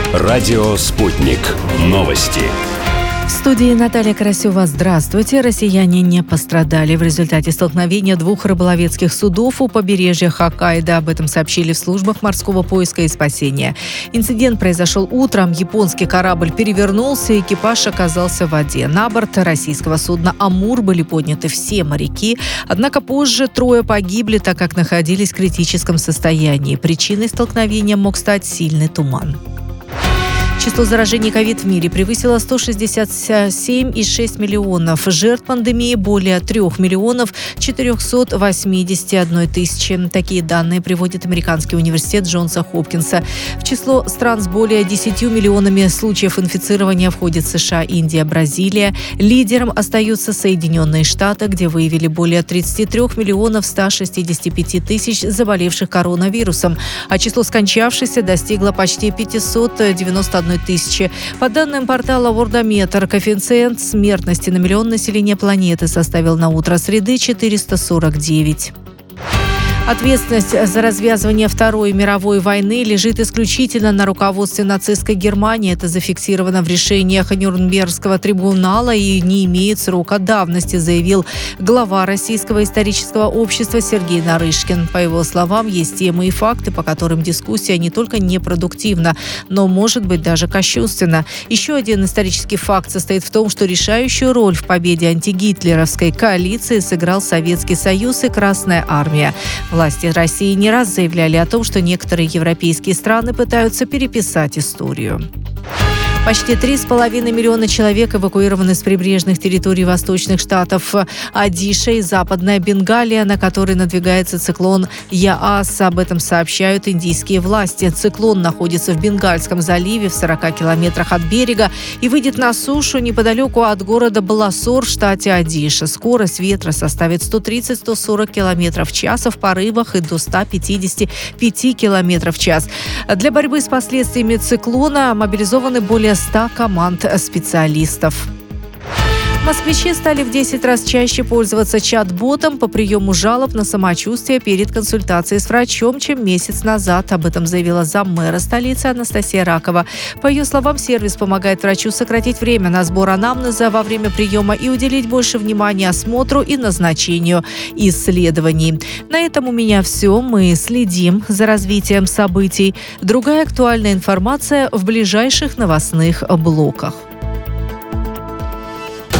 Радио «Спутник». Новости. В студии Наталья Карасева. Здравствуйте. Россияне не пострадали в результате столкновения двух рыболовецких судов у побережья Хоккайдо. Об этом сообщили в службах морского поиска и спасения. Инцидент произошел утром. Японский корабль перевернулся, экипаж оказался в воде. На борт российского судна «Амур» были подняты все моряки. Однако позже 3 погибли, так как находились в критическом состоянии. Причиной столкновения мог стать сильный туман. Число заражений ковид в мире превысило 167,6 миллионов. Жертв пандемии более 3 миллионов 481 тысячи. Такие данные приводит Американский университет Джонса Хопкинса. В число стран с более 10 миллионами случаев инфицирования входят США, Индия, Бразилия. Лидером остаются Соединенные Штаты, где выявили более 33 миллионов 165 тысяч заболевших коронавирусом. А число скончавшихся достигло почти 591 тысячи. По данным портала Worldometer, коэффициент смертности на миллион населения планеты составил на утро среды 449. Ответственность за развязывание Второй мировой войны лежит исключительно на руководстве нацистской Германии. Это зафиксировано в решениях Нюрнбергского трибунала и не имеет срока давности, заявил глава Российского исторического общества Сергей Нарышкин. По его словам, есть темы и факты, по которым дискуссия не только непродуктивна, но может быть даже кощунственна. Еще один исторический факт состоит в том, что решающую роль в победе антигитлеровской коалиции сыграл Советский Союз и Красная Армия. Власти России не раз заявляли о том, что некоторые европейские страны пытаются переписать историю. Почти 3,5 миллиона человек эвакуированы с прибрежных территорий восточных штатов Одиша и Западная Бенгалия, на который надвигается циклон Яас. Об этом сообщают индийские власти. Циклон находится в Бенгальском заливе в 40 километрах от берега и выйдет на сушу неподалеку от города Баласор в штате Одиша. Скорость ветра составит 130-140 километров в час, а в порывах и до 155 километров в час. Для борьбы с последствиями циклона мобилизованы более 100 команд специалистов. Москвичи стали в 10 раз чаще пользоваться чат-ботом по приему жалоб на самочувствие перед консультацией с врачом, чем месяц назад. Об этом заявила заммэра столицы Анастасия Ракова. По ее словам, сервис помогает врачу сократить время на сбор анамнеза во время приема и уделить больше внимания осмотру и назначению исследований. На этом у меня все. Мы следим за развитием событий. Другая актуальная информация в ближайших новостных блоках.